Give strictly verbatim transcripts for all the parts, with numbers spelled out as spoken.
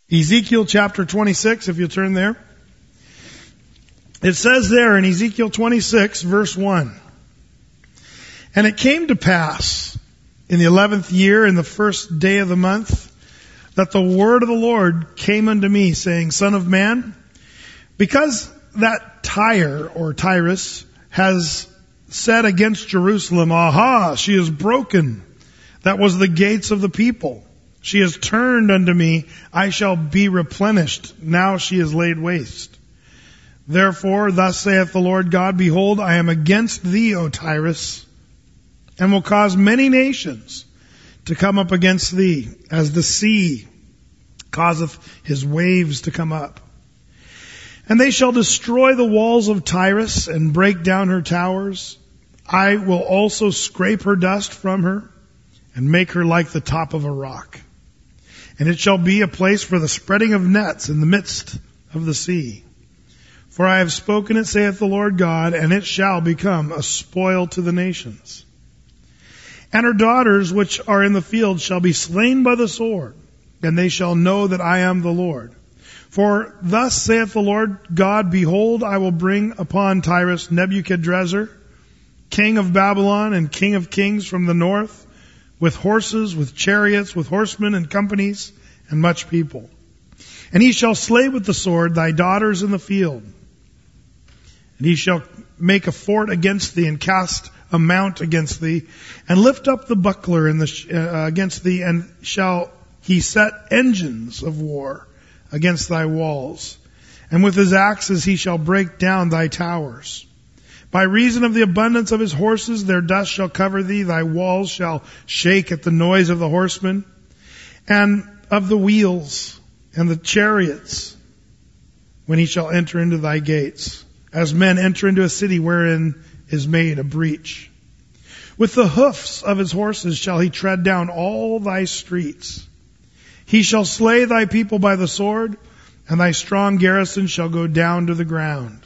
Ezekiel chapter twenty-six, if you'll turn there. It says there in Ezekiel twenty-six, verse one, "And it came to pass in the eleventh year, in the first day of the month, that the word of the Lord came unto me, saying, Son of man, because that Tyre, or Tyrus, has said against Jerusalem, Aha, she is broken. That was the gates of the people. She is turned unto me. I shall be replenished. Now she is laid waste. Therefore, thus saith the Lord God, Behold, I am against thee, O Tyrus, and will cause many nations to come up against thee, as the sea causeth his waves to come up. And they shall destroy the walls of Tyrus, and break down her towers. I will also scrape her dust from her, and make her like the top of a rock. And it shall be a place for the spreading of nets in the midst of the sea. For I have spoken it, saith the Lord God, and it shall become a spoil to the nations. And her daughters which are in the field shall be slain by the sword, and they shall know that I am the Lord. For thus saith the Lord God, Behold, I will bring upon Tyrus Nebuchadrezzar, king of Babylon and king of kings from the north, with horses, with chariots, with horsemen and companies, and much people. And he shall slay with the sword thy daughters in the field. And he shall make a fort against thee, and cast a mount against thee, and lift up the buckler in the, uh, against thee, and shall he set engines of war against thy walls. And with his axes he shall break down thy towers. By reason of the abundance of his horses, their dust shall cover thee. Thy walls shall shake at the noise of the horsemen, and of the wheels, and the chariots, when he shall enter into thy gates, as men enter into a city wherein is made a breach. With the hoofs of his horses shall he tread down all thy streets. He shall slay thy people by the sword, and thy strong garrison shall go down to the ground.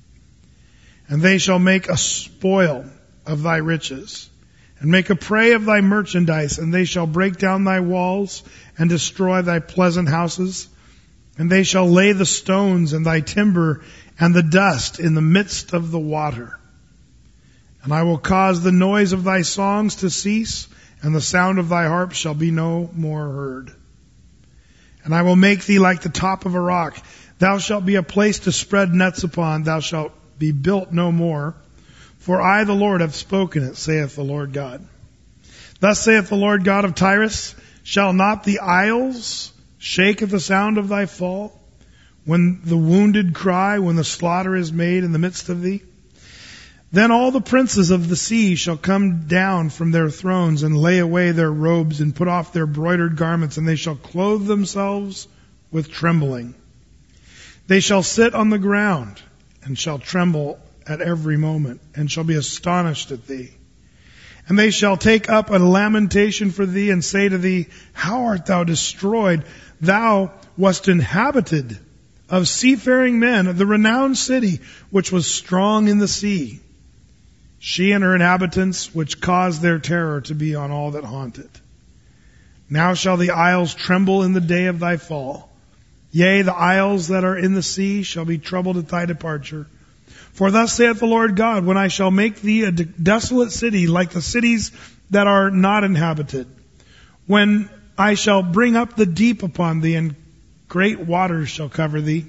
And they shall make a spoil of thy riches, and make a prey of thy merchandise, and they shall break down thy walls, and destroy thy pleasant houses. And they shall lay the stones and thy timber and the dust in the midst of the water. And I will cause the noise of thy songs to cease, and the sound of thy harp shall be no more heard. And I will make thee like the top of a rock. Thou shalt be a place to spread nets upon. Thou shalt be built no more. For I, the Lord, have spoken it, saith the Lord God. Thus saith the Lord God of Tyrus, Shall not the isles shake at the sound of thy fall? When the wounded cry, when the slaughter is made in the midst of thee? Then all the princes of the sea shall come down from their thrones, and lay away their robes, and put off their broidered garments, and they shall clothe themselves with trembling. They shall sit on the ground, and shall tremble at every moment, and shall be astonished at thee. And they shall take up a lamentation for thee, and say to thee, How art thou destroyed? Thou wast inhabited of seafaring men, of the renowned city, which was strong in the sea. She and her inhabitants, which caused their terror to be on all that haunt it. Now shall the isles tremble in the day of thy fall. Yea, the isles that are in the sea shall be troubled at thy departure. For thus saith the Lord God, When I shall make thee a desolate city, like the cities that are not inhabited, when I shall bring up the deep upon thee, and great waters shall cover thee,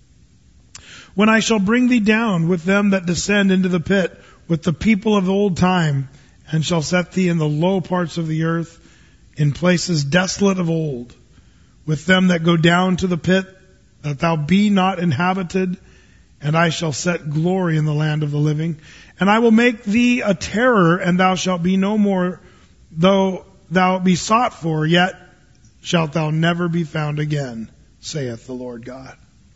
when I shall bring thee down with them that descend into the pit, with the people of old time, and shall set thee in the low parts of the earth, in places desolate of old, with them that go down to the pit, that thou be not inhabited, and I shall set glory in the land of the living. And I will make thee a terror, and thou shalt be no more, though thou be sought for, yet shalt thou never be found again, saith the Lord God.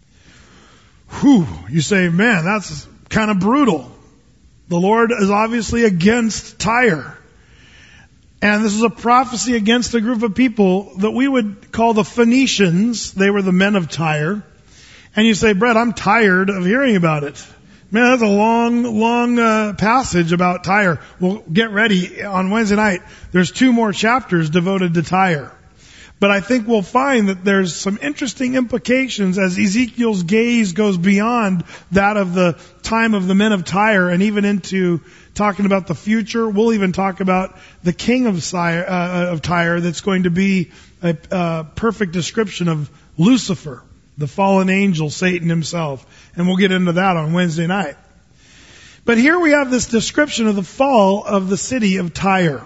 Whew, you say, man, that's kind of brutal. The Lord is obviously against Tyre. And this is a prophecy against a group of people that we would call the Phoenicians. They were the men of Tyre. And you say, Brett, I'm tired of hearing about it. Man, that's a long, long uh, passage about Tyre. Well, get ready. On Wednesday night, there's two more chapters devoted to Tyre. But I think we'll find that there's some interesting implications as Ezekiel's gaze goes beyond that of the time of the men of Tyre and even into talking about the future. We'll even talk about the king of Tyre, uh, of Tyre that's going to be a, a perfect description of Lucifer, the fallen angel, Satan himself. And we'll get into that on Wednesday night. But here we have this description of the fall of the city of Tyre.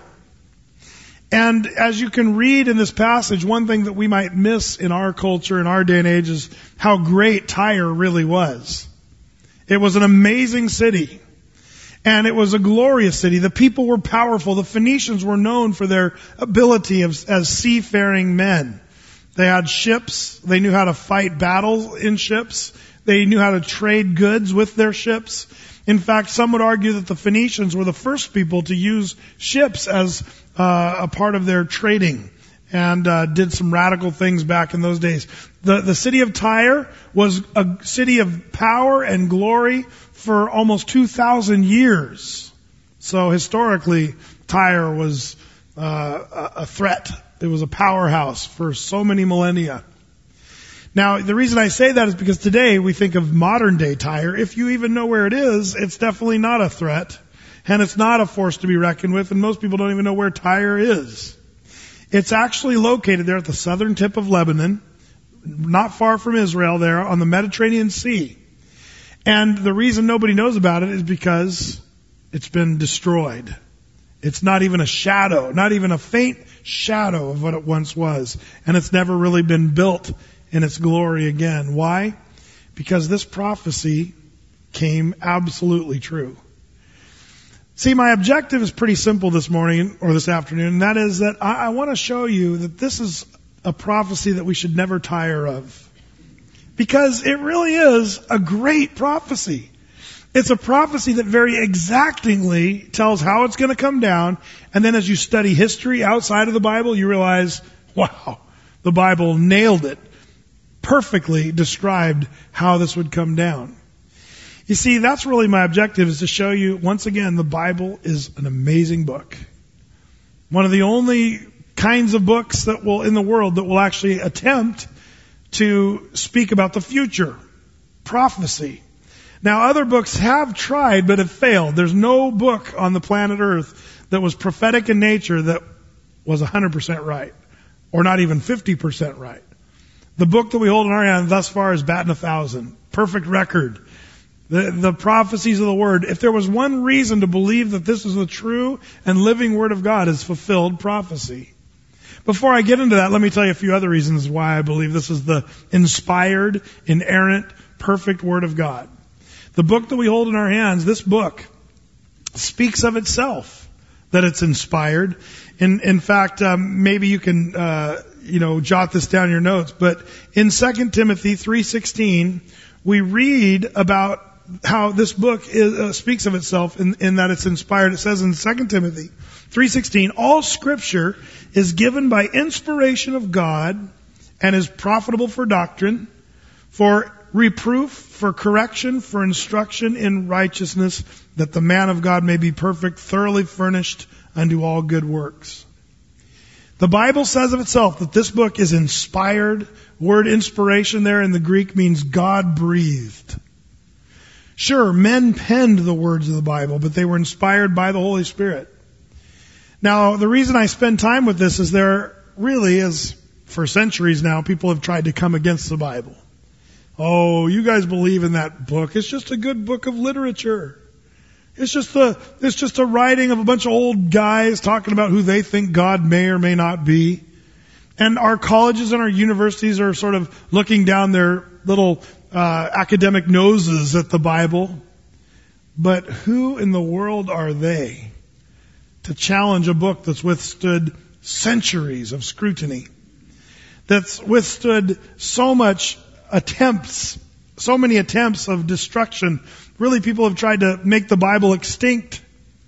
And as you can read in this passage, one thing that we might miss in our culture, in our day and age, is how great Tyre really was. It was an amazing city. And it was a glorious city. The people were powerful. The Phoenicians were known for their ability of, as seafaring men. They had ships. They knew how to fight battles in ships. They knew how to trade goods with their ships. In fact, some would argue that the Phoenicians were the first people to use ships as uh, a part of their trading, and uh, did some radical things back in those days. The, the city of Tyre was a city of power and glory for almost two thousand years. So historically, Tyre was uh, a threat. It was a powerhouse for so many millennia. Now, the reason I say that is because today we think of modern day Tyre. If you even know where it is, it's definitely not a threat. And it's not a force to be reckoned with. And most people don't even know where Tyre is. It's actually located there at the southern tip of Lebanon, not far from Israel there on the Mediterranean Sea. And the reason nobody knows about it is because it's been destroyed. It's not even a shadow, not even a faint shadow of what it once was. And it's never really been built in its glory again. Why? Because this prophecy came absolutely true. See, my objective is pretty simple this morning or this afternoon, and that is that I, I want to show you that this is a prophecy that we should never tire of. Because it really is a great prophecy. It's a prophecy that very exactingly tells how it's going to come down, and then as you study history outside of the Bible, you realize, wow, the Bible nailed it. Perfectly described how this would come down. You see, that's really my objective, is to show you, once again, the Bible is an amazing book. One of the only kinds of books that will, in the world, that will actually attempt to speak about the future. Prophecy. Now, other books have tried, but have failed. There's no book on the planet Earth that was prophetic in nature that was one hundred percent right. Or not even fifty percent right. The book that we hold in our hand thus far is batting a thousand. Perfect record. The, the prophecies of the Word. If there was one reason to believe that this is the true and living Word of God, is fulfilled prophecy. Before I get into that, let me tell you a few other reasons why I believe this is the inspired, inerrant, perfect Word of God. The book that we hold in our hands, this book, speaks of itself, that it's inspired. In, in fact, um, maybe you can, uh, you know, jot this down in your notes, but in Second Timothy three sixteen, we read about how this book is, uh, speaks of itself in, in that it's inspired. It says in Second Timothy three sixteen, all scripture is given by inspiration of God and is profitable for doctrine, for reproof, for correction, for instruction in righteousness, that the man of God may be perfect, thoroughly furnished unto all good works. The Bible says of itself that this book is inspired. Word inspiration there in the Greek means God breathed. Sure, men penned the words of the Bible, but they were inspired by the Holy Spirit. Now, the reason I spend time with this is there really is, for centuries now, people have tried to come against the Bible. Oh, you guys believe in that book. It's just a good book of literature. It's just a, it's just a writing of a bunch of old guys talking about who they think God may or may not be. And our colleges and our universities are sort of looking down their little uh, academic noses at the Bible. But who in the world are they to challenge a book that's withstood centuries of scrutiny, that's withstood so much attempts, so many attempts of destruction? Really, people have tried to make the Bible extinct,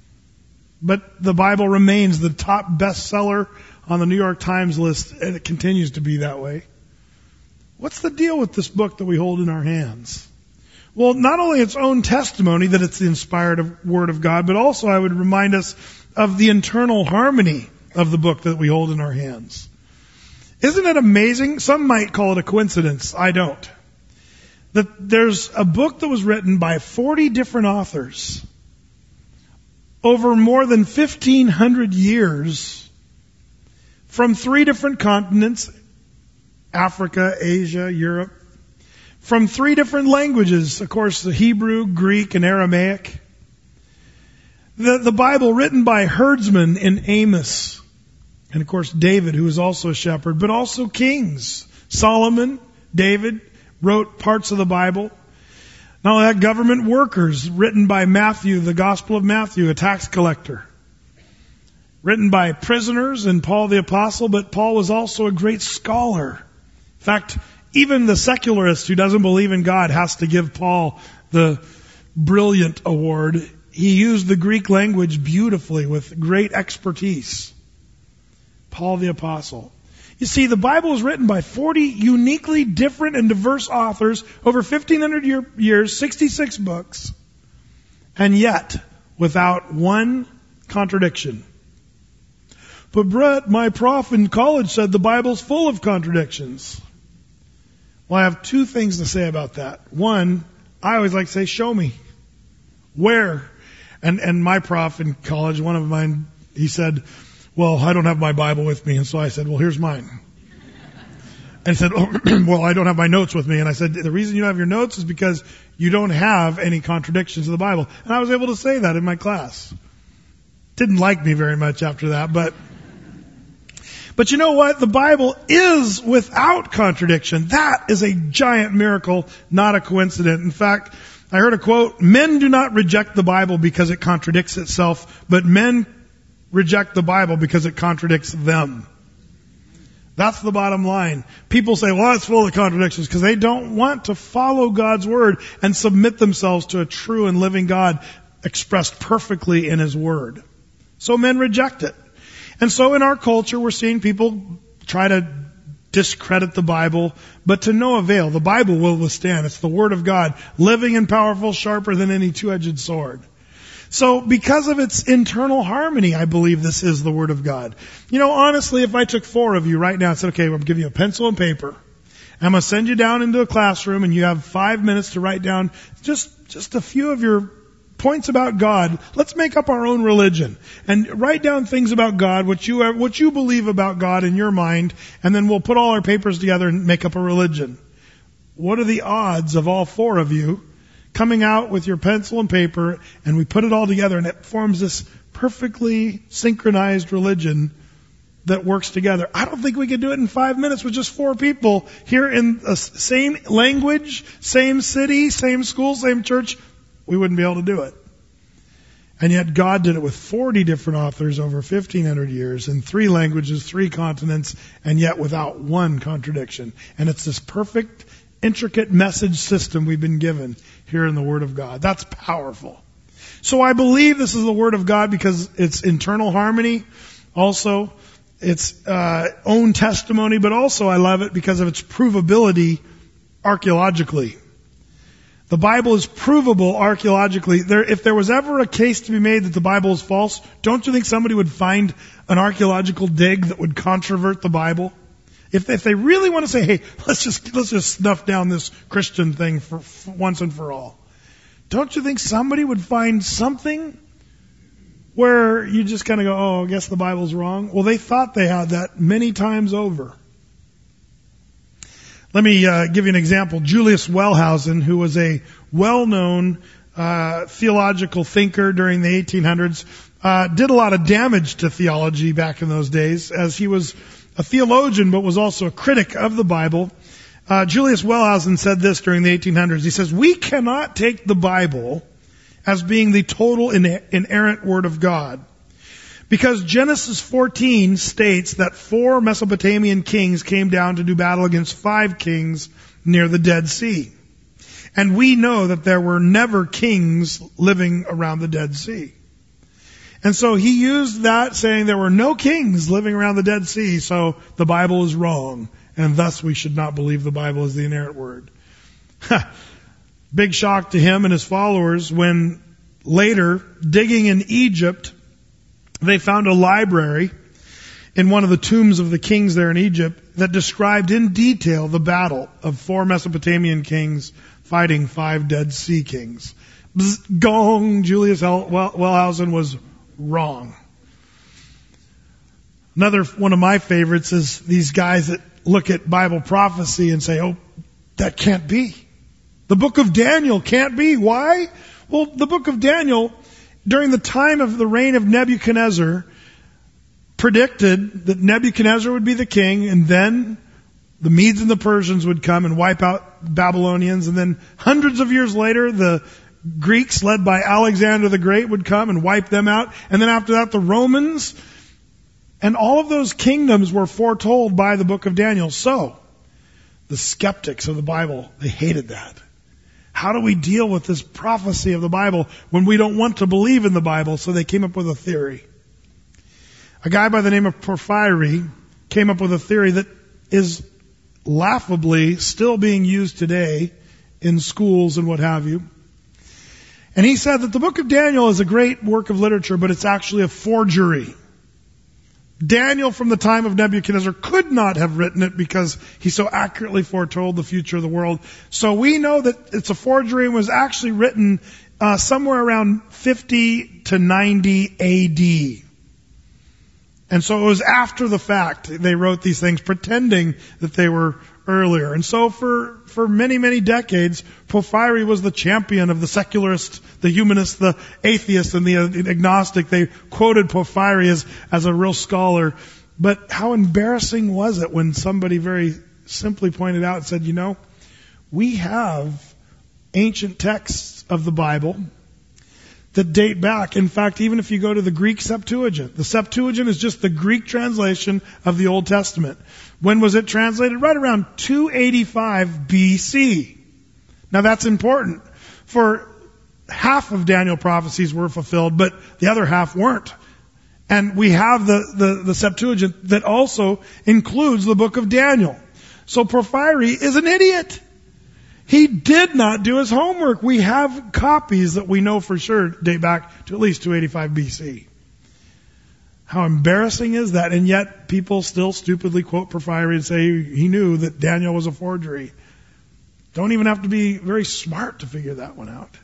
but the Bible remains the top bestseller on the New York Times list, and it continues to be that way. What's the deal with this book that we hold in our hands? Well, not only its own testimony that it's the inspired Word of God, but also I would remind us of the internal harmony of the book that we hold in our hands. Isn't it amazing? Some might call it a coincidence. I don't. That there's a book that was written by forty different authors over more than fifteen hundred years from three different continents, Africa, Asia, Europe, from three different languages, of course, the Hebrew, Greek, and Aramaic. The, the Bible written by herdsmen in Amos, and of course David, who was also a shepherd, but also kings. Solomon, David, wrote parts of the Bible. Not only that, government workers, written by Matthew, the Gospel of Matthew, a tax collector. Written by prisoners and Paul the Apostle, but Paul was also a great scholar. In fact, even the secularist who doesn't believe in God has to give Paul the brilliant award. He used the Greek language beautifully with great expertise. Paul the Apostle. You see, the Bible was written by forty uniquely different and diverse authors over fifteen hundred year, years, sixty-six books, and yet without one contradiction. But Brett, my prof in college said the Bible's full of contradictions. Well, I have two things to say about that. One, I always like to say, show me. Where? And and my prof in college, one of mine, he said, well, I don't have my Bible with me. And so I said, well, here's mine. And he said, oh, well, I don't have my notes with me. And I said, the reason you don't have your notes is because you don't have any contradictions in the Bible. And I was able to say that in my class. Didn't like me very much after that, but But you know what? The Bible is without contradiction. That is a giant miracle, not a coincidence. In fact, I heard a quote, men do not reject the Bible because it contradicts itself, but men reject the Bible because it contradicts them. That's the bottom line. People say, well, it's full of contradictions because they don't want to follow God's Word and submit themselves to a true and living God expressed perfectly in His Word. So men reject it. And so in our culture, we're seeing people try to discredit the Bible, but to no avail. The Bible will withstand. It's the Word of God, living and powerful, sharper than any two-edged sword. So because of its internal harmony, I believe this is the Word of God. You know, honestly, if I took four of you right now and said, okay, I'm going to give you a pencil and paper, I'm going to send you down into a classroom and you have five minutes to write down just, just a few of your points about God. Let's make up our own religion and write down things about God, what you have, what you believe about God in your mind, and then we'll put all our papers together and make up a religion. What are the odds of all four of you coming out with your pencil and paper and we put it all together and it forms this perfectly synchronized religion that works together? I don't think we could do it in five minutes with just four people here in the same language, same city, same school, same church. We wouldn't be able to do it. And yet God did it with forty different authors over fifteen hundred years in three languages, three continents, and yet without one contradiction. And it's this perfect, intricate message system we've been given here in the Word of God. That's powerful. So I believe this is the Word of God because it's internal harmony, also its uh, own testimony, but also I love it because of its provability archaeologically. The Bible is provable archaeologically. There, if there was ever a case to be made that the Bible is false, don't you think somebody would find an archaeological dig that would controvert the Bible? If, if they really want to say, hey, let's just let's just snuff down this Christian thing for, for once and for all, don't you think somebody would find something where you just kind of go, oh, I guess the Bible's wrong? Well, they thought they had that many times over. Let me uh, give you an example. Julius Wellhausen, who was a well-known uh, theological thinker during the eighteen hundreds, uh, did a lot of damage to theology back in those days, as he was a theologian but was also a critic of the Bible. Uh, Julius Wellhausen said this during the eighteen hundreds. He says, we cannot take the Bible as being the total inerrant Word of God. Because Genesis fourteen states that four Mesopotamian kings came down to do battle against five kings near the Dead Sea. And we know that there were never kings living around the Dead Sea. And so he used that, saying there were no kings living around the Dead Sea, so the Bible is wrong, and thus we should not believe the Bible is the inerrant Word. Big shock to him and his followers when later, digging in Egypt, they found a library in one of the tombs of the kings there in Egypt that described in detail the battle of four Mesopotamian kings fighting five Dead Sea kings. Bzz, gong, Julius Wellhausen was wrong. Another one of my favorites is these guys that look at Bible prophecy and say, oh, that can't be. The book of Daniel can't be. Why? Well, the book of Daniel, during the time of the reign of Nebuchadnezzar, predicted that Nebuchadnezzar would be the king, and then the Medes and the Persians would come and wipe out Babylonians, and then hundreds of years later, the Greeks, led by Alexander the Great, would come and wipe them out, and then after that, the Romans. And all of those kingdoms were foretold by the book of Daniel. So, the skeptics of the Bible, they hated that. How do we deal with this prophecy of the Bible when we don't want to believe in the Bible? So they came up with a theory. A guy by the name of Porphyry came up with a theory that is laughably still being used today in schools and what have you. And he said that the book of Daniel is a great work of literature, but it's actually a forgery. Daniel from the time of Nebuchadnezzar could not have written it because he so accurately foretold the future of the world. So we know that it's a forgery and was actually written uh, somewhere around fifty to ninety A D. And so it was after the fact they wrote these things pretending that they were earlier. And so for, for many, many decades, Porphyry was the champion of the secularist, the humanist, the atheist, and the agnostic. They quoted Porphyry as, as a real scholar. But how embarrassing was it when somebody very simply pointed out and said, you know, we have ancient texts of the Bible that date back. In fact, even if you go to the Greek Septuagint, the Septuagint is just the Greek translation of the Old Testament. When was it translated? Right around two eighty-five B C. Now that's important. For half of Daniel prophecies were fulfilled, but the other half weren't. And we have the, the, the Septuagint that also includes the book of Daniel. So Porphyry is an idiot. He did not do his homework. We have copies that we know for sure date back to at least two eighty-five B C. How embarrassing is that? And yet people still stupidly quote Porphyry and say he knew that Daniel was a forgery. Don't even have to be very smart to figure that one out.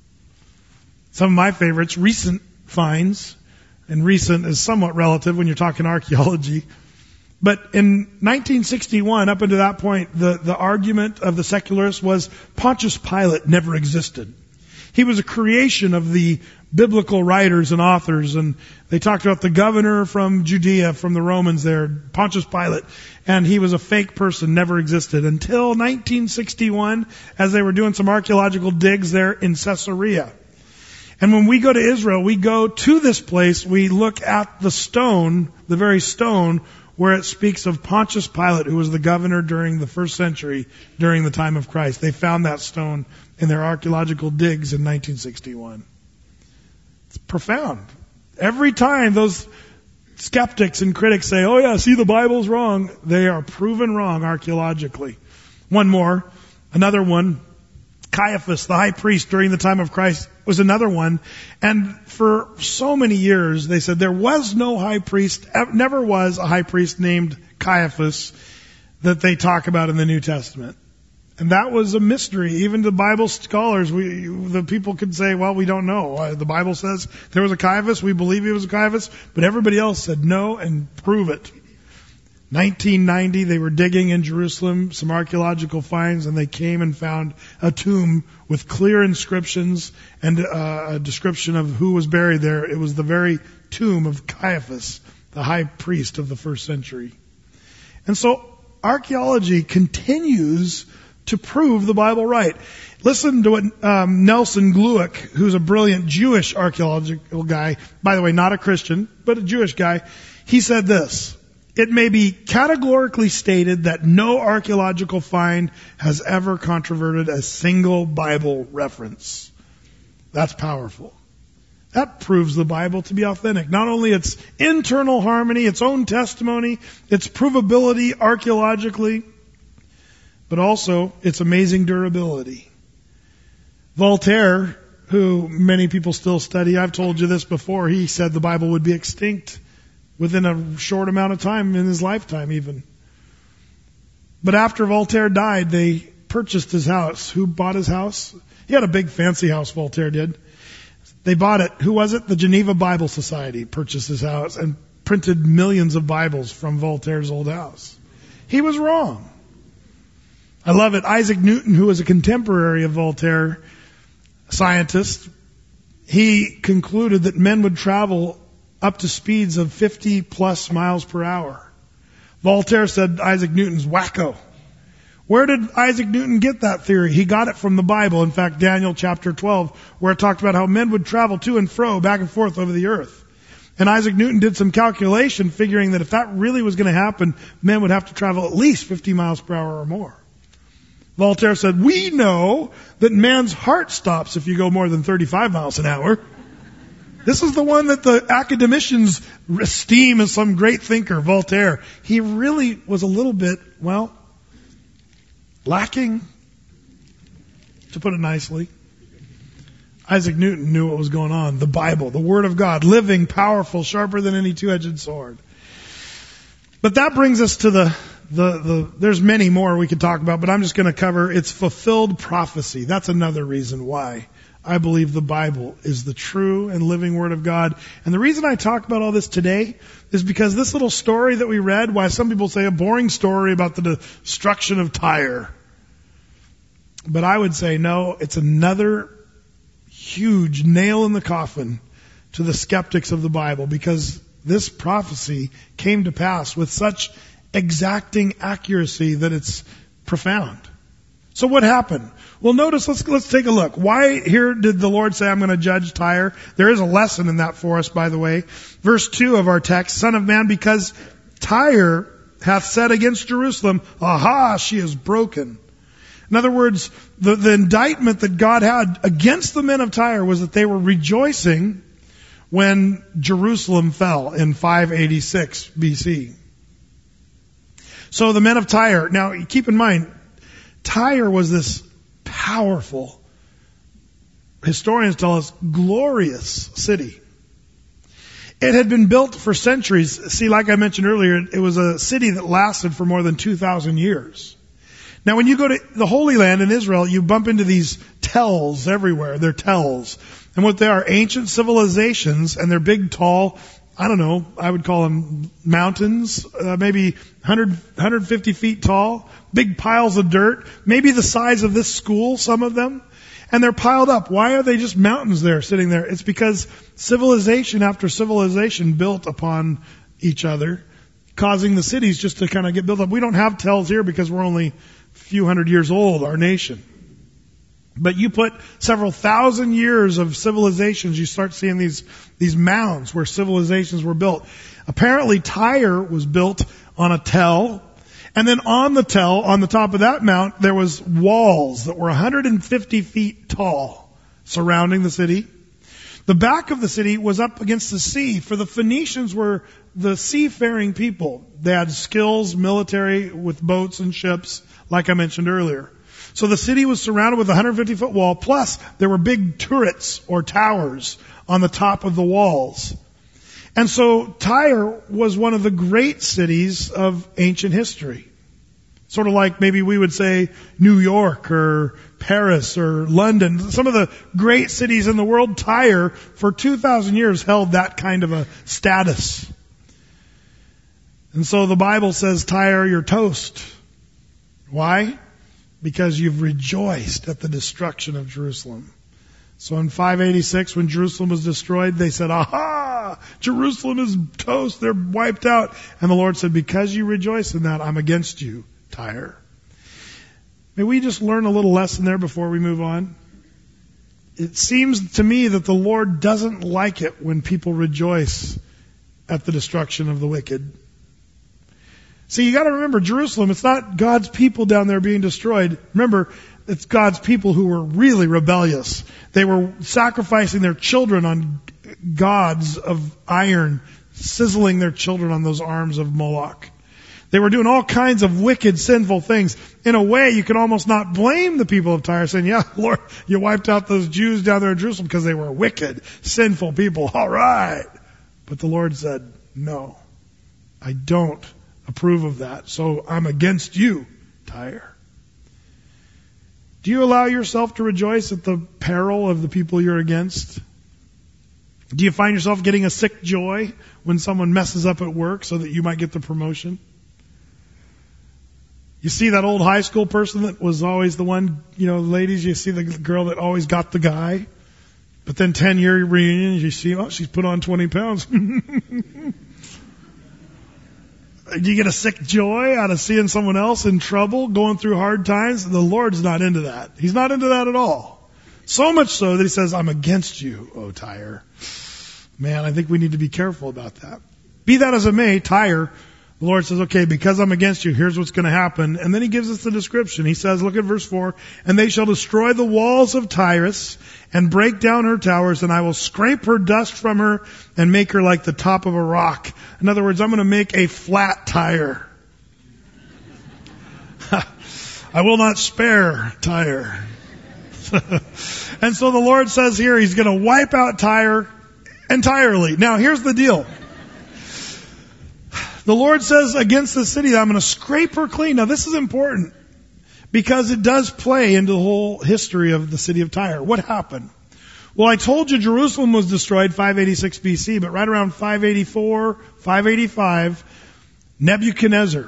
Some of my favorites, recent finds, and recent is somewhat relative when you're talking archaeology. But in nineteen sixty-one, up until that point, the, the argument of the secularists was Pontius Pilate never existed. He was a creation of the biblical writers and authors, and they talked about the governor from Judea, from the Romans there, Pontius Pilate, and he was a fake person, never existed, until nineteen sixty-one, as they were doing some archaeological digs there in Caesarea. And when we go to Israel, we go to this place, we look at the stone, the very stone, where it speaks of Pontius Pilate, who was the governor during the first century, during the time of Christ. They found that stone in their archaeological digs in nineteen sixty-one. It's profound. Every time those skeptics and critics say, oh yeah, see, the Bible's wrong, they are proven wrong archaeologically. One more, another one. Caiaphas, the high priest during the time of Christ, was another one. And for so many years, they said there was no high priest, never was a high priest named Caiaphas that they talk about in the New Testament. And that was a mystery. Even to Bible scholars, we, the people could say, well, we don't know. The Bible says there was a Caiaphas. We believe he was a Caiaphas. But everybody else said no and prove it. nineteen ninety, they were digging in Jerusalem, some archaeological finds, and they came and found a tomb with clear inscriptions and uh, a description of who was buried there. It was the very tomb of Caiaphas, the high priest of the first century. And so archaeology continues to prove the Bible right. Listen to what um, Nelson Glueck, who's a brilliant Jewish archaeological guy, by the way, not a Christian, but a Jewish guy, he said this: it may be categorically stated that no archaeological find has ever controverted a single Bible reference. That's powerful. That proves the Bible to be authentic. Not only its internal harmony, its own testimony, its provability archaeologically, but also its amazing durability. Voltaire, who many people still study, I've told you this before, he said the Bible would be extinct within a short amount of time in his lifetime even. But after Voltaire died, they purchased his house. Who bought his house? He had a big fancy house, Voltaire did. They bought it. Who was it? The Geneva Bible Society purchased his house and printed millions of Bibles from Voltaire's old house. He was wrong. I love it. Isaac Newton, who was a contemporary of Voltaire, scientist, he concluded that men would travel up to speeds of fifty plus miles per hour. Voltaire said Isaac Newton's wacko. Where did Isaac Newton get that theory? He got it from the Bible. In fact, Daniel chapter twelve, where it talked about how men would travel to and fro, back and forth over the earth. And Isaac Newton did some calculation figuring that if that really was going to happen, men would have to travel at least fifty miles per hour or more. Voltaire said, we know that man's heart stops if you go more than thirty-five miles an hour. This is the one that the academicians esteem as some great thinker, Voltaire. He really was a little bit, well, lacking, to put it nicely. Isaac Newton knew what was going on. The Bible, the Word of God, living, powerful, sharper than any two-edged sword. But that brings us to the, the, the, there's many more we could talk about, but I'm just going to cover its fulfilled prophecy. That's another reason why I believe the Bible is the true and living Word of God. And the reason I talk about all this today is because this little story that we read, why some people say a boring story about the destruction of Tyre. But I would say no, it's another huge nail in the coffin to the skeptics of the Bible, because this prophecy came to pass with such exacting accuracy that it's profound. So what happened? Well, notice, let's, let's take a look. Why here did the Lord say, I'm going to judge Tyre? There is a lesson in that for us, by the way. Verse two of our text, Son of man, because Tyre hath said against Jerusalem, aha, she is broken. In other words, the, the indictment that God had against the men of Tyre was that they were rejoicing when Jerusalem fell in five eighty-six B C. So the men of Tyre, now keep in mind, Tyre was this powerful, historians tell us, glorious city. It had been built for centuries. See, like I mentioned earlier, it was a city that lasted for more than two thousand years. Now, when you go to the Holy Land in Israel, you bump into these tells everywhere. They're tells. And what they are, ancient civilizations, and they're big, tall, I don't know, I would call them mountains, uh, maybe one hundred, one hundred fifty feet tall, big piles of dirt, maybe the size of this school, some of them. And they're piled up. Why are they just mountains there, sitting there? It's because civilization after civilization built upon each other, causing the cities just to kind of get built up. We don't have tells here because we're only a few hundred years old, our nation. But you put several thousand years of civilizations, you start seeing these, these mounds where civilizations were built. Apparently Tyre was built on a tell, and then on the tell, on the top of that mount, there was walls that were one hundred fifty feet tall surrounding the city. The back of the city was up against the sea, for the Phoenicians were the seafaring people. They had skills, military, with boats and ships, like I mentioned earlier. So the city was surrounded with a one hundred fifty foot wall, plus there were big turrets or towers on the top of the walls. And so Tyre was one of the great cities of ancient history. Sort of like maybe we would say New York or Paris or London. Some of the great cities in the world, Tyre for two thousand years held that kind of a status. And so the Bible says, Tyre, you're toast. Why? Because you've rejoiced at the destruction of Jerusalem. So in five eighty-six, when Jerusalem was destroyed, they said, aha, Jerusalem is toast, they're wiped out. And the Lord said, because you rejoice in that, I'm against you, Tyre. May we just learn a little lesson there before we move on? It seems to me that the Lord doesn't like it when people rejoice at the destruction of the wicked. See, you got to remember, Jerusalem, it's not God's people down there being destroyed. Remember, it's God's people who were really rebellious. They were sacrificing their children on gods of iron, sizzling their children on those arms of Moloch. They were doing all kinds of wicked, sinful things. In a way, you can almost not blame the people of Tyre, saying, yeah, Lord, you wiped out those Jews down there in Jerusalem because they were wicked, sinful people. All right. But the Lord said, no. I don't approve of that. So I'm against you, Tyre. Do you allow yourself to rejoice at the peril of the people you're against? Do you find yourself getting a sick joy when someone messes up at work so that you might get the promotion? You see that old high school person that was always the one, you know, ladies, you see the girl that always got the guy. But then ten year reunion, you see, oh, she's put on twenty pounds. Do you get a sick joy out of seeing someone else in trouble, going through hard times? The Lord's not into that. He's not into that at all. So much so that he says, I'm against you, O Tyre. Man, I think we need to be careful about that. Be that as it may, Tyre, the Lord says, okay, because I'm against you, here's what's going to happen. And then he gives us the description. He says, look at verse four, and they shall destroy the walls of Tyrus and break down her towers, and I will scrape her dust from her and make her like the top of a rock. In other words, I'm going to make a flat Tyre. I will not spare Tyre. And so the Lord says here, he's going to wipe out Tyre entirely. Now, here's the deal. The Lord says against the city that I'm going to scrape her clean. Now, this is important because it does play into the whole history of the city of Tyre. What happened? Well, I told you Jerusalem was destroyed five eighty-six B C, but right around five eighty-four, five eighty-five, Nebuchadnezzar.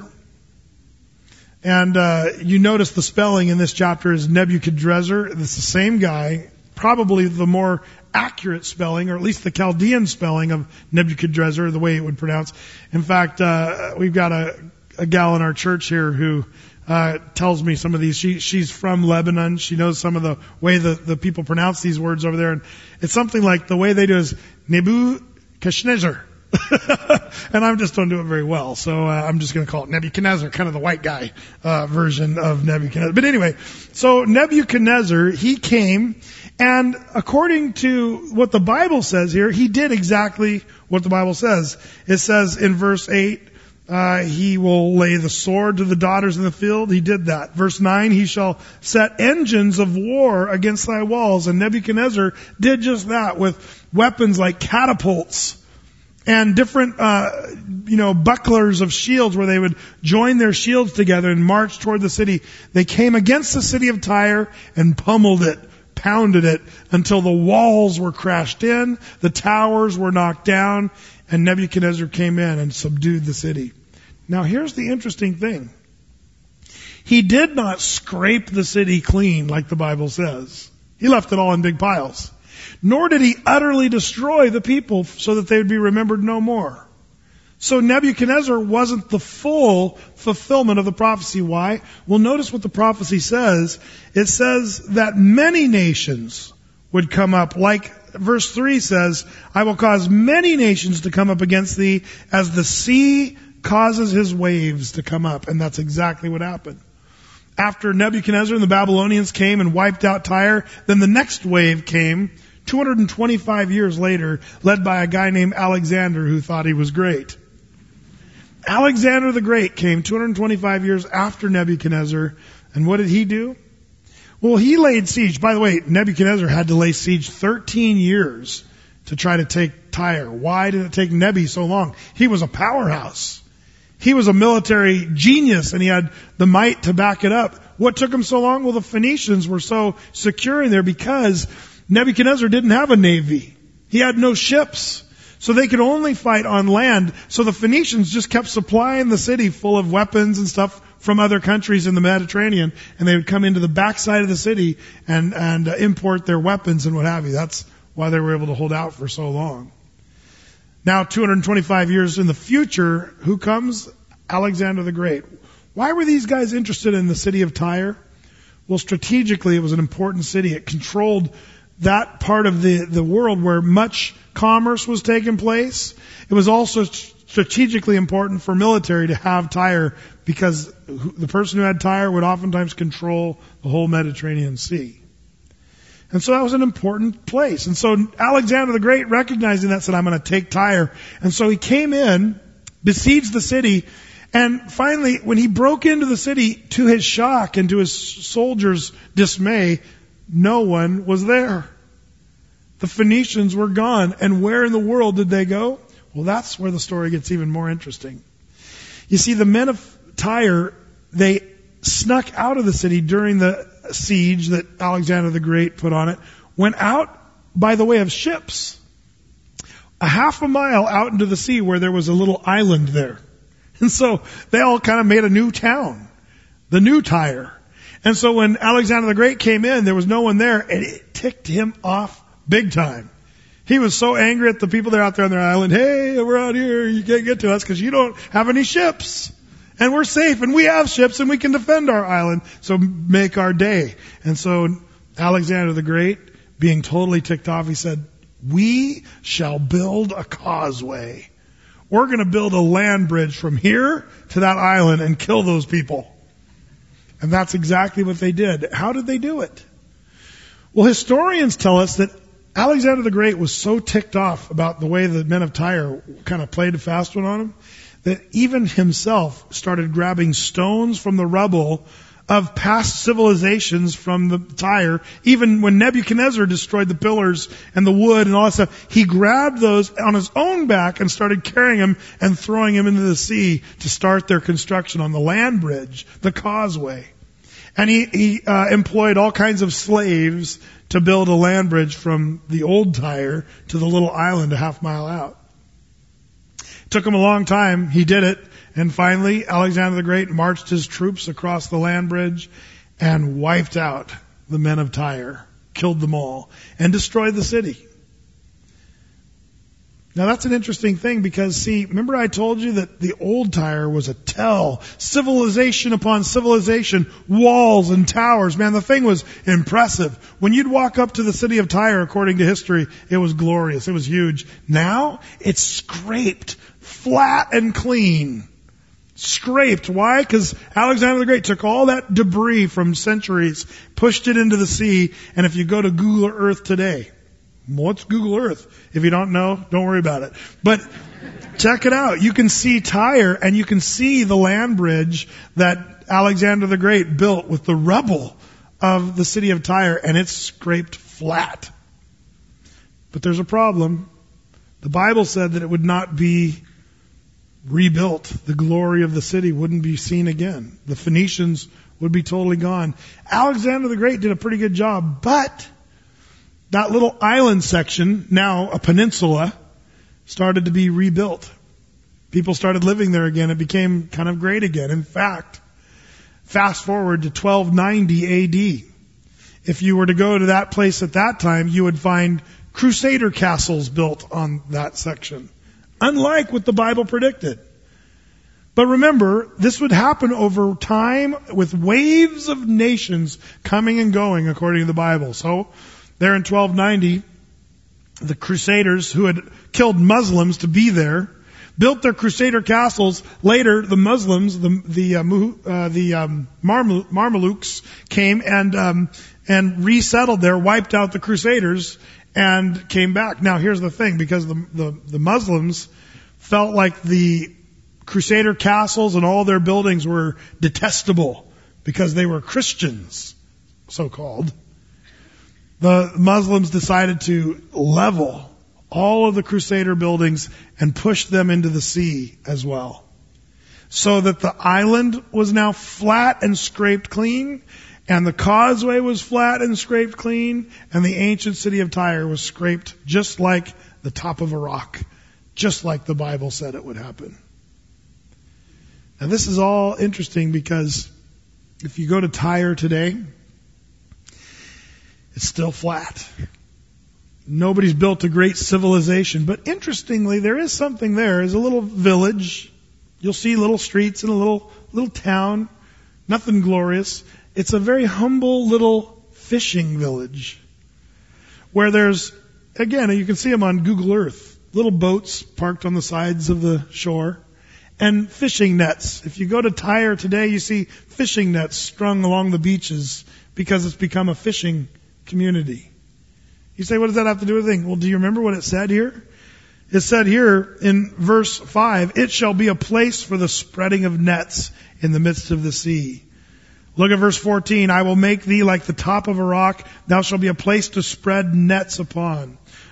And uh, you notice the spelling in this chapter is Nebuchadrezzar. It's the same guy, probably the more accurate spelling, or at least the Chaldean spelling of Nebuchadrezzar, the way it would pronounce. In fact, uh, we've got a, a gal in our church here who uh, tells me some of these. She, she's from Lebanon. She knows some of the way the, the people pronounce these words over there. And it's something like the way they do is Nebuchadnezzar. And I just don't do it very well. So uh, I'm just going to call it Nebuchadnezzar, kind of the white guy uh, version of Nebuchadnezzar. But anyway, so Nebuchadnezzar, he came, and according to what the Bible says here, he did exactly what the Bible says. It says in verse eight, uh, he will lay the sword to the daughters in the field. He did that. Verse nine, he shall set engines of war against thy walls. And Nebuchadnezzar did just that with weapons like catapults and different, uh, you know, bucklers of shields where they would join their shields together and march toward the city. They came against the city of Tyre and pummeled it, pounded it until the walls were crashed in, the towers were knocked down, and Nebuchadnezzar came in and subdued the city. Now here's the interesting thing. He did not scrape the city clean like the Bible says. He left it all in big piles. Nor did he utterly destroy the people so that they would be remembered no more. So Nebuchadnezzar wasn't the full fulfillment of the prophecy. Why? Well, notice what the prophecy says. It says that many nations would come up. Like verse three says, I will cause many nations to come up against thee as the sea causes his waves to come up. And that's exactly what happened. After Nebuchadnezzar and the Babylonians came and wiped out Tyre, then the next wave came two hundred twenty-five years later, led by a guy named Alexander who thought he was great. Alexander the Great came two hundred twenty-five years after Nebuchadnezzar, and what did he do? Well, he laid siege. By the way, Nebuchadnezzar had to lay siege thirteen years to try to take Tyre. Why did it take Nebi so long? He was a powerhouse. He was a military genius, and he had the might to back it up. What took him so long? Well, the Phoenicians were so secure in there because Nebuchadnezzar didn't have a navy. He had no ships. So they could only fight on land. So the Phoenicians just kept supplying the city full of weapons and stuff from other countries in the Mediterranean. And they would come into the backside of the city and, and uh, import their weapons and what have you. That's why they were able to hold out for so long. Now, two hundred twenty-five years in the future, who comes? Alexander the Great. Why were these guys interested in the city of Tyre? Well, strategically, it was an important city. It controlled that part of the, the world where much commerce was taking place. It was also strategically important for military to have Tyre because the person who had Tyre would oftentimes control the whole Mediterranean Sea. And so that was an important place. And so Alexander the Great, recognizing that, said, I'm going to take Tyre. And so he came in, besieged the city, and finally, when he broke into the city, to his shock and to his soldiers' dismay, no one was there. The Phoenicians were gone. And where in the world did they go? Well, that's where the story gets even more interesting. You see, the men of Tyre, they snuck out of the city during the siege that Alexander the Great put on it, went out by the way of ships, a half a mile out into the sea where there was a little island there. And so they all kind of made a new town, the new Tyre. And so when Alexander the Great came in, there was no one there, and it ticked him off big time. He was so angry at the people that are out there on their island. Hey, we're out here. You can't get to us because you don't have any ships. And we're safe, and we have ships, and we can defend our island. So make our day. And so Alexander the Great, being totally ticked off, he said, we shall build a causeway. We're going to build a land bridge from here to that island and kill those people. And that's exactly what they did. How did they do it? Well, historians tell us that Alexander the Great was so ticked off about the way the men of Tyre kind of played a fast one on him that even himself started grabbing stones from the rubble of past civilizations from the Tyre. Even when Nebuchadnezzar destroyed the pillars and the wood and all that stuff, he grabbed those on his own back and started carrying them and throwing them into the sea to start their construction on the land bridge, the causeway. And he, he uh, employed all kinds of slaves to build a land bridge from the old Tyre to the little island a half mile out. It took him a long time. He did it. And finally, Alexander the Great marched his troops across the land bridge and wiped out the men of Tyre, killed them all, and destroyed the city. Now that's an interesting thing because, see, remember I told you that the old Tyre was a tell, civilization upon civilization, walls and towers. Man, the thing was impressive. When you'd walk up to the city of Tyre, according to history, it was glorious. It was huge. Now it's scraped, flat and clean. Scraped. Why? Because Alexander the Great took all that debris from centuries, pushed it into the sea, and if you go to Google Earth today, what's Google Earth? If you don't know, don't worry about it. But check it out. You can see Tyre, and you can see the land bridge that Alexander the Great built with the rubble of the city of Tyre, and it's scraped flat. But there's a problem. The Bible said that it would not be rebuilt. The glory of the city wouldn't be seen again. The Phoenicians would be totally gone. Alexander the Great did a pretty good job, but that little island section, now a peninsula, started to be rebuilt. People started living there again. It became kind of great again. In fact, fast forward to twelve ninety A D. If you were to go to that place at that time, you would find crusader castles built on that section, unlike what the Bible predicted. But remember, this would happen over time with waves of nations coming and going according to the Bible. So there in twelve ninety, the Crusaders, who had killed Muslims to be there, built their Crusader castles. Later, the Muslims, the the uh, uh, the um, Marmel- Mamelukes came and um, and resettled there, wiped out the Crusaders, and came back. Now, here's the thing: because the the, the Muslims felt like the Crusader castles and all their buildings were detestable because they were Christians, so-called. The Muslims decided to level all of the Crusader buildings and push them into the sea as well. So that the island was now flat and scraped clean, and the causeway was flat and scraped clean, and the ancient city of Tyre was scraped just like the top of a rock, just like the Bible said it would happen. Now this is all interesting because if you go to Tyre today, it's still flat. Nobody's built a great civilization. But interestingly, there is something there. There's a little village. You'll see little streets in a little little town. Nothing glorious. It's a very humble little fishing village where there's, again, you can see them on Google Earth, little boats parked on the sides of the shore and fishing nets. If you go to Tyre today, you see fishing nets strung along the beaches because it's become a fishing community. You say, what does that have to do with anything? Well, do you remember what it said here? It said here in verse five, it shall be a place for the spreading of nets in the midst of the sea. Look at verse fourteen. I will make thee like the top of a rock. Thou shalt be a place to spread nets upon.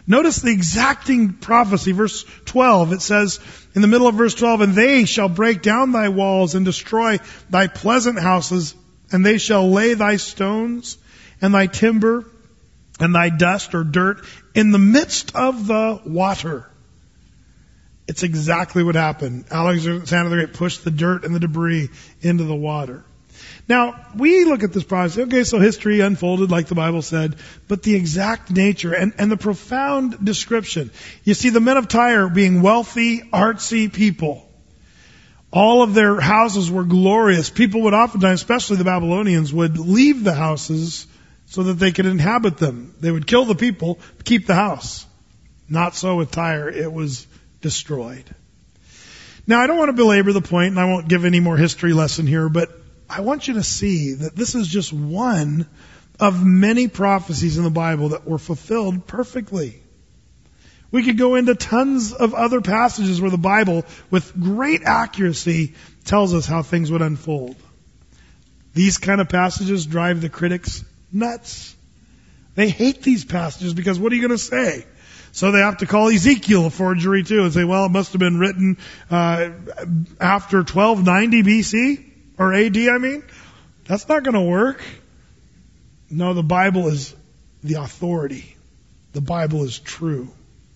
Notice the exacting prophecy, verse twelve. It says in the middle of verse twelve, and they shall break down thy walls and destroy thy pleasant houses, and they shall lay thy stones and thy timber and thy dust or dirt in the midst of the water. It's exactly what happened. Alexander the Great pushed the dirt and the debris into the water. Now, we look at this process, okay, so history unfolded like the Bible said, but the exact nature and, and the profound description. You see, the men of Tyre being wealthy, artsy people. All of their houses were glorious. People would oftentimes, especially the Babylonians, would leave the houses so that they could inhabit them. They would kill the people, keep the house. Not so with Tyre. It was destroyed. Now, I don't want to belabor the point, and I won't give any more history lesson here, but I want you to see that this is just one of many prophecies in the Bible that were fulfilled perfectly. We could go into tons of other passages where the Bible, with great accuracy, tells us how things would unfold. These kind of passages drive the critics nuts. They hate these passages because what are you going to say? So they have to call Ezekiel a forgery too and say, well, it must have been written uh, after twelve ninety B C. Or A D, I mean. That's not going to work. No, the Bible is the authority. The Bible is true.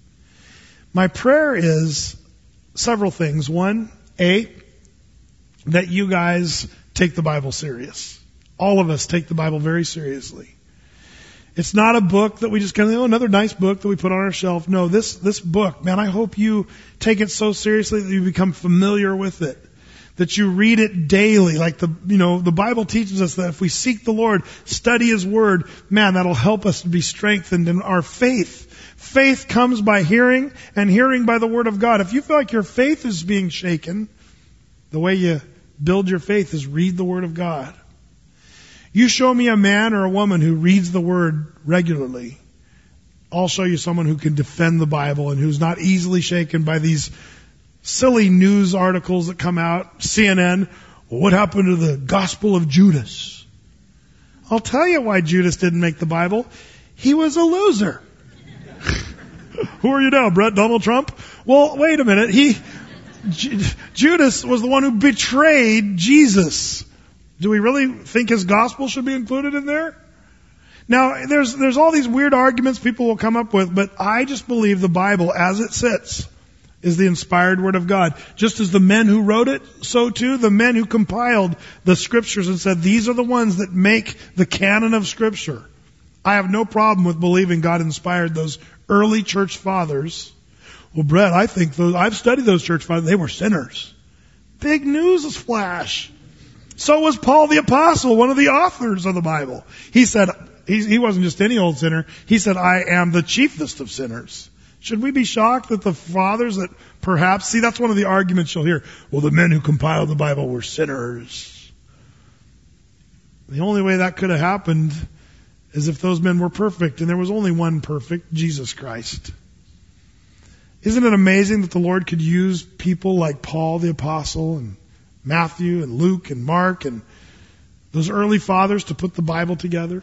My prayer is several things. One, A, that you guys take the Bible serious. All of us take the Bible very seriously. It's not a book that we just kind of, oh, another nice book that we put on our shelf. No, this, this book, man, I hope you take it so seriously that you become familiar with it. That you read it daily, like the, you know, the Bible teaches us that if we seek the Lord, study His Word, man, that'll help us to be strengthened in our faith. Faith comes by hearing, and hearing by the Word of God. If you feel like your faith is being shaken, the way you build your faith is read the Word of God. You show me a man or a woman who reads the Word regularly, I'll show you someone who can defend the Bible and who's not easily shaken by these silly news articles that come out, C N N, well, what happened to the Gospel of Judas? I'll tell you why Judas didn't make the Bible. He was a loser. Who are you now, Brett? Donald Trump? Well, wait a minute. He, J- Judas was the one who betrayed Jesus. Do we really think his gospel should be included in there? Now, there's, there's all these weird arguments people will come up with, but I just believe the Bible as it sits is the inspired Word of God. Just as the men who wrote it, so too the men who compiled the Scriptures and said, these are the ones that make the canon of Scripture. I have no problem with believing God inspired those early church fathers. Well, Brett, I think those, I've studied those church fathers. They were sinners. Big news flash. So was Paul the Apostle, one of the authors of the Bible. He said, he, he wasn't just any old sinner. He said, I am the chiefest of sinners. Should we be shocked that the fathers that perhaps, see, that's one of the arguments you'll hear. Well, the men who compiled the Bible were sinners. The only way that could have happened is if those men were perfect, and there was only one perfect, Jesus Christ. Isn't it amazing that the Lord could use people like Paul the Apostle and Matthew and Luke and Mark and those early fathers to put the Bible together?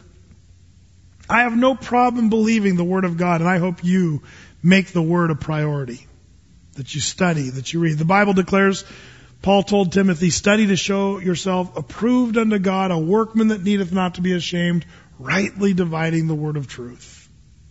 I have no problem believing the Word of God, and I hope you make the Word a priority, that you study, that you read. The Bible declares, Paul told Timothy, study to show yourself approved unto God, a workman that needeth not to be ashamed, rightly dividing the word of truth.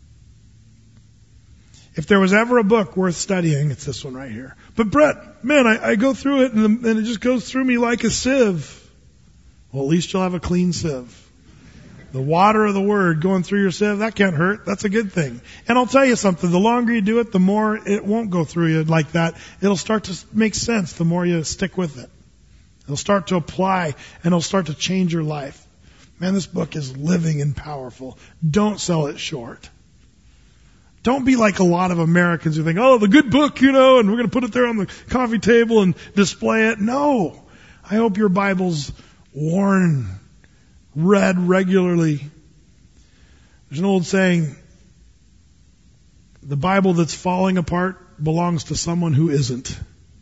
If there was ever a book worth studying, it's this one right here. But Brett, man, I, I go through it and, and it just goes through me like a sieve. Well, at least you'll have a clean sieve. The water of the Word going through your sieve, that can't hurt. That's a good thing. And I'll tell you something, the longer you do it, the more it won't go through you like that. It'll start to make sense the more you stick with it. It'll start to apply and it'll start to change your life. Man, this book is living and powerful. Don't sell it short. Don't be like a lot of Americans who think, oh, the good book, you know, and we're going to put it there on the coffee table and display it. No. I hope your Bible's worn, read regularly. There's an old saying, the Bible that's falling apart belongs to someone who isn't.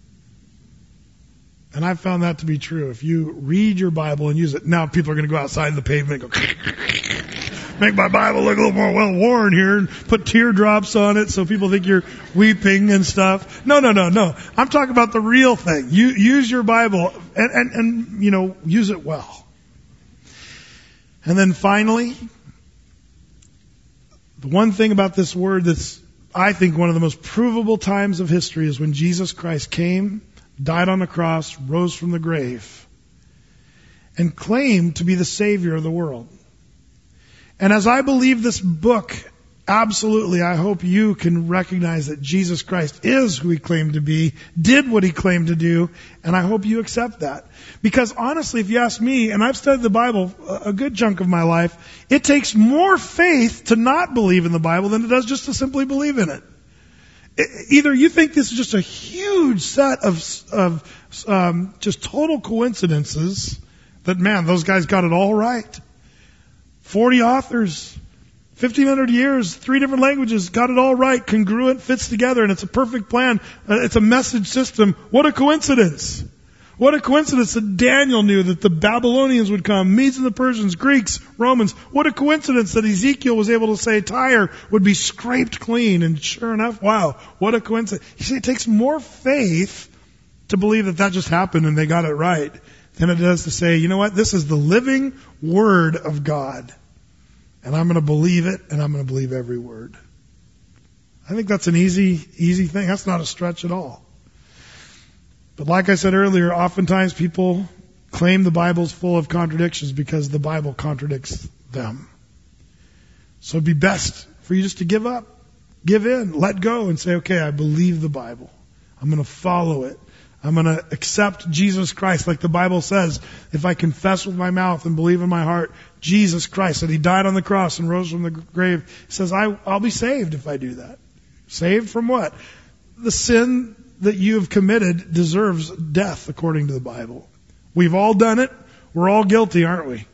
And I've found that to be true. If you read your Bible and use it, now people are going to go outside in the pavement and go, make my Bible look a little more well worn here and put teardrops on it so people think you're weeping and stuff. No, no, no, no. I'm talking about the real thing. You use your Bible and, and, and, you know, use it well. And then finally, the one thing about this word that's, I think, one of the most provable times of history is when Jesus Christ came, died on the cross, rose from the grave, and claimed to be the Savior of the world. And as I believe this book, absolutely, I hope you can recognize that Jesus Christ is who He claimed to be, did what He claimed to do, and I hope you accept that. Because honestly, if you ask me, and I've studied the Bible a good chunk of my life, it takes more faith to not believe in the Bible than it does just to simply believe in it. Either you think this is just a huge set of, of um, just total coincidences that, man, those guys got it all right. forty authors, fifteen hundred years, three different languages, got it all right, congruent, fits together, and it's a perfect plan. Uh, it's a message system. What a coincidence. What a coincidence that Daniel knew that the Babylonians would come, Medes and the Persians, Greeks, Romans. What a coincidence that Ezekiel was able to say Tyre would be scraped clean. And sure enough, wow, what a coincidence. You see, it takes more faith to believe that that just happened and they got it right than it does to say, you know what, this is the living Word of God. And I'm going to believe it, and I'm going to believe every word. I think that's an easy, easy thing. That's not a stretch at all. But like I said earlier, oftentimes people claim the Bible's full of contradictions because the Bible contradicts them. So it'd be best for you just to give up, give in, let go, and say, okay, I believe the Bible. I'm going to follow it. I'm going to accept Jesus Christ. Like the Bible says, if I confess with my mouth and believe in my heart Jesus Christ, that He died on the cross and rose from the grave, He says, I, I'll be saved if I do that. Saved from what? The sin that you have committed deserves death according to the Bible. We've all done it. We're all guilty, aren't we?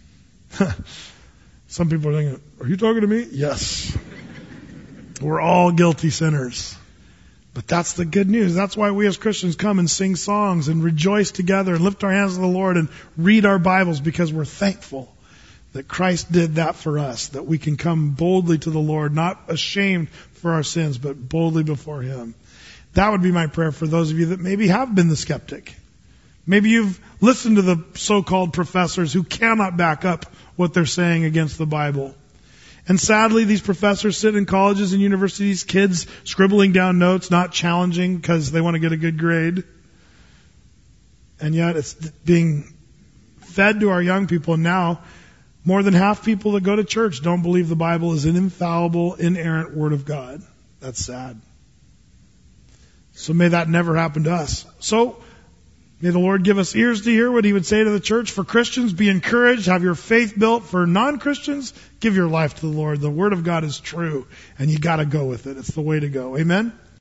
Some people are thinking, are you talking to me? Yes. We're all guilty sinners. But that's the good news. That's why we as Christians come and sing songs and rejoice together and lift our hands to the Lord and read our Bibles, because we're thankful that Christ did that for us, that we can come boldly to the Lord, not ashamed for our sins, but boldly before Him. That would be my prayer for those of you that maybe have been the skeptic. Maybe you've listened to the so-called professors who cannot back up what they're saying against the Bible. And sadly, these professors sit in colleges and universities, kids scribbling down notes, not challenging because they want to get a good grade. And yet it's being fed to our young people. And now, more than half people that go to church don't believe the Bible is an infallible, inerrant Word of God. That's sad. So may that never happen to us. So, may the Lord give us ears to hear what He would say to the church. For Christians, be encouraged, have your faith built. For non-Christians, give your life to the Lord. The Word of God is true, and you got to go with it. It's the way to go. Amen?